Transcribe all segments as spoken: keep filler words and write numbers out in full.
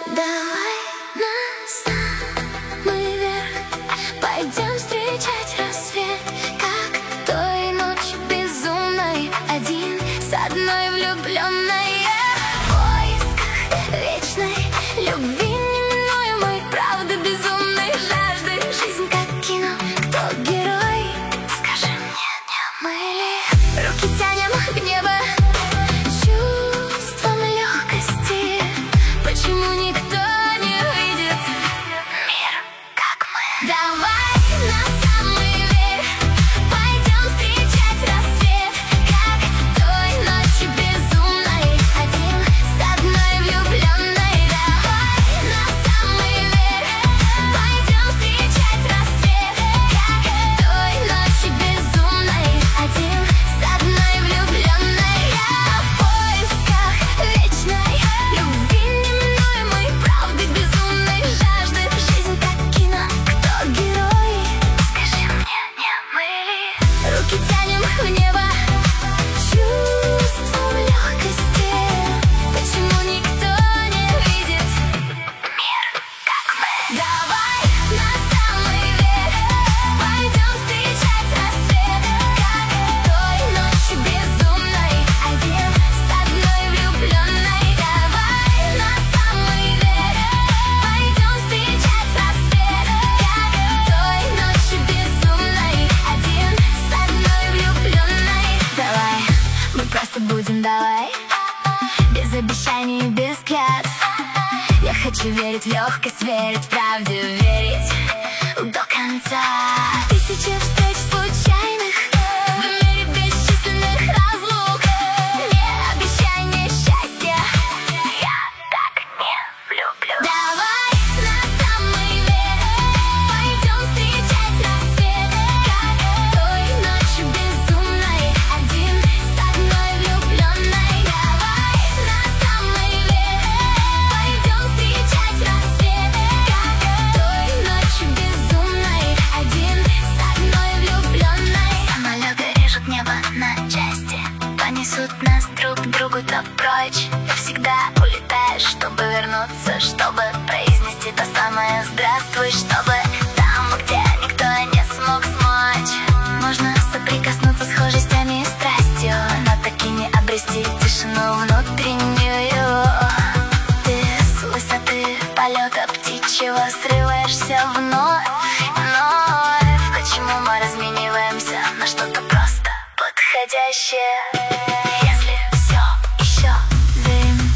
Давай на самый верх пойдем встречать рассвет, как той ночью безумной, один с одной влюбленной. В поисках вечной любви, неминуемой правды, безумной жажды. Жизнь как кино, кто герой? Скажи мне, не мы ли? Руки тянем в небо чувством легкости. Почему никто не видит мир, как мы? Давай на самый верх пойдем встречать рассвет, как той ночью безумной, один с одной влюбленной. Давай на самый верх пойдем встречать рассвет, как той ночью безумной, один с одной влюбленной. Я в поисках вечной любви, неминуемой правды, безумной жажды. Жизнь как кино, кто герой? Скажи мне, не мы ли? Руки тянем в небо чувством легкости. Почему никто не видит мир, как мы? Давай на самый верх пойдем встречать рассвет, как той ночью безумной, один с одной влюбленной. Давай на самый верх пойдем встречать рассвет, как той ночью безумной, один с одной влюбленной. Давай, мы просто будем, давай, без обещаний и без клятв. Я хочу верить в легкость, верить в правду, верить до конца. Тысячи встреч случайных в мире бесчисленных разлук. Не обещание счастья, я так не влюблю. Давай на самый верх пойдем встречать рассвет, как той ночью безумной, один с одной влюбленной. Давай на самый верх пойдем встречать рассвет, как той ночью безумной, один с одной влюбленной. Самолеты режут небо на части, понесут нас друг к другу то прочь. Ты всегда улетаешь, чтобы вернуться, чтобы произнести то самое здравствуй, чтобы там, где никто не смог смочь, можно соприкоснуться схожестями и страстью, но таки не обрести тишину внутреннюю. Ты с высоты полета птичьего срываешься вновь, вновь. Почему мы размениваемся на что-то просто подходящее, если все еще дым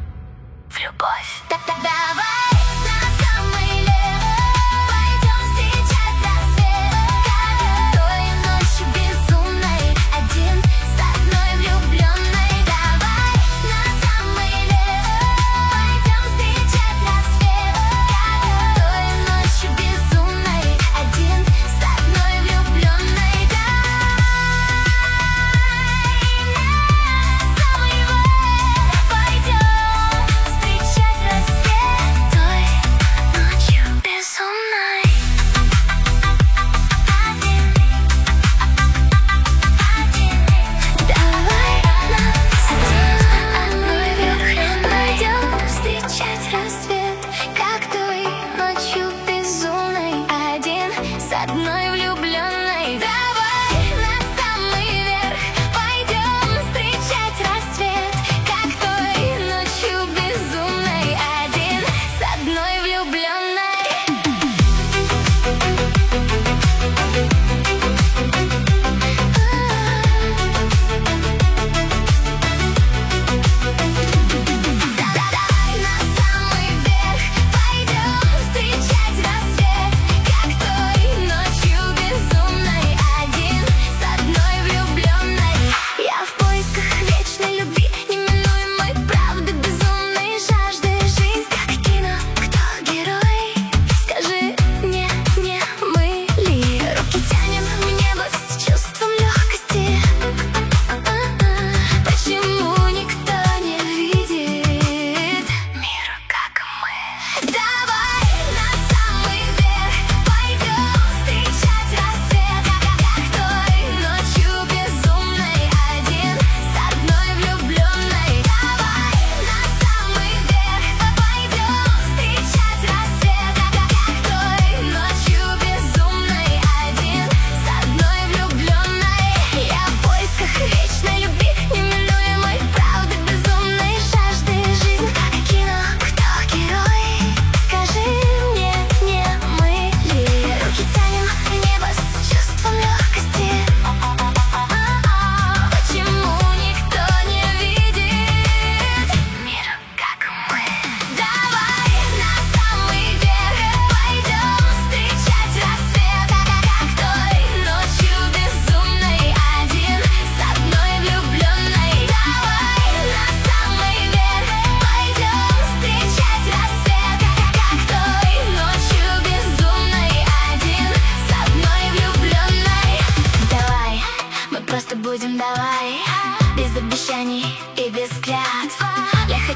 в любовь? Давай на самый верх пойдем встречать рассвет, как той ночью безумной, один с одной влюбленной. Давай на самый верх пойдем встречать рассвет, как той ночью безумной, один с одной влюбленной. Давай на самый верх пойдем встречать рассвет.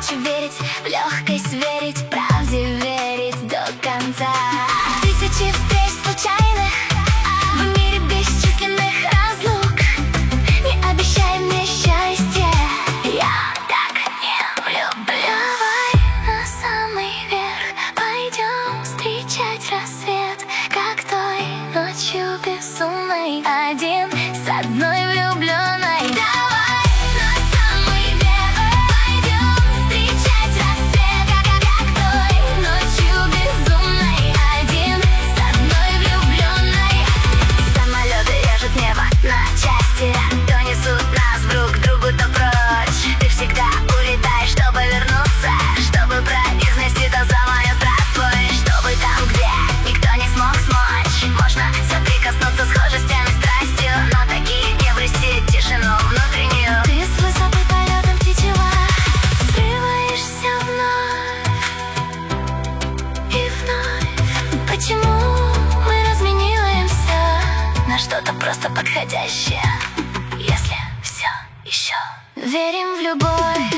ночи верить, в легкость верить, правде верить до конца. Тысячи встреч случайных в мире бесчисленных разлук. Не обещай мне счастье, я так не люблю. Давай на самый верх пойдем встречать рассвет, как той ночью безумной, один с одной влюбленной. Давай на самый верх пойдем встречать рассвет, как, как той ночью безумной, один с одной влюбленной. Самолеты режут небо на части, то несут нас друг к другу, то прочь. Ты всегда улетаешь, чтобы вернуться, чтобы произнести то самое здравствуй, чтобы там, где никто не смог смочь, можно соприкоснуться схожестями страстью, но такие не обрести тишину внутреннюю. Ты с высоты полетом птичьего срываешься вновь и вновь. Почему мы размениваемся на что-то просто подходящее, если все еще верим в любовь?